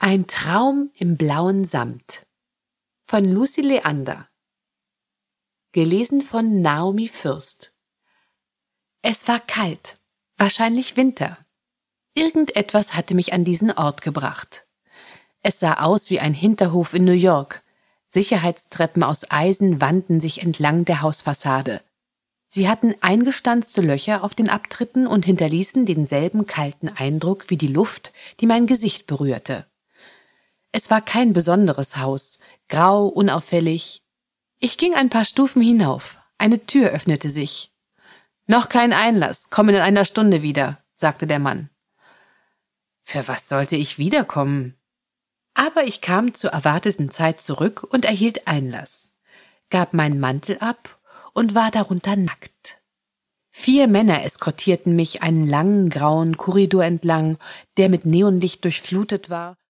Ein Traum im blauen Samt von Lucy Leander. Gelesen von Naomi Fürst. Es war kalt, wahrscheinlich Winter. Irgendetwas hatte mich an diesen Ort gebracht. Es sah aus wie ein Hinterhof in New York. Sicherheitstreppen aus Eisen wanden sich entlang der Hausfassade. Sie hatten eingestanzte Löcher auf den Abtritten und hinterließen denselben kalten Eindruck wie die Luft, die mein Gesicht berührte. Es war kein besonderes Haus, grau, unauffällig. Ich ging ein paar Stufen hinauf. Eine Tür öffnete sich. »Noch kein Einlass, kommen in einer Stunde wieder«, sagte der Mann. Für was sollte ich wiederkommen? Aber ich kam zur erwarteten Zeit zurück und erhielt Einlass, gab meinen Mantel ab und war darunter nackt. 4 Männer eskortierten mich einen langen grauen Korridor entlang, der mit Neonlicht durchflutet war